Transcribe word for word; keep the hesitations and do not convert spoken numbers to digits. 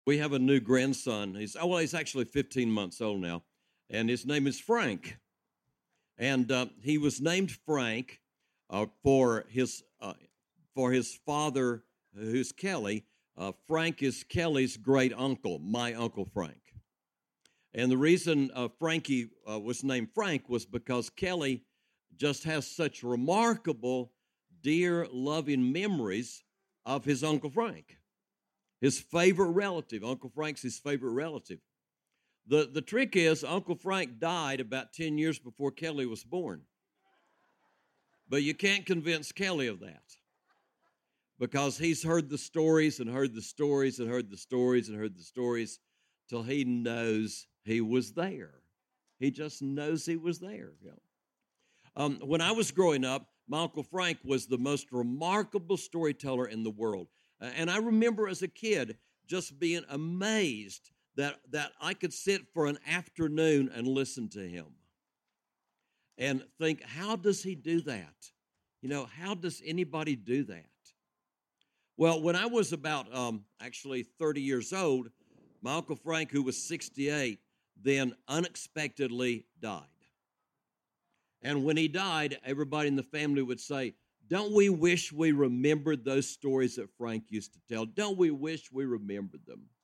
We have a new grandson. He's oh well, he's actually fifteen months old now, and his name is Frank. And uh, he was named Frank uh, for his uh, for his father, who's Kelly. Uh, Frank is Kelly's great uncle, my uncle Frank. And the reason uh, Frankie uh, was named Frank was because Kelly just has such remarkable, dear, loving memories of his Uncle Frank, his favorite relative. Uncle Frank's his favorite relative. The, the trick is, Uncle Frank died about ten years before Kelly was born. But you can't convince Kelly of that because he's heard the stories and heard the stories and heard the stories and heard the stories till he knows he was there. He just knows he was there. You know? Um, when I was growing up, my Uncle Frank was the most remarkable storyteller in the world. Uh, and I remember as a kid just being amazed that, that I could sit for an afternoon and listen to him and think, how does he do that? You know, how does anybody do that? Well, when I was about um, actually thirty years old, my Uncle Frank, who was sixty-eight, then unexpectedly died. And when he died, everybody in the family would say, don't we wish we remembered those stories that Frank used to tell? Don't we wish we remembered them?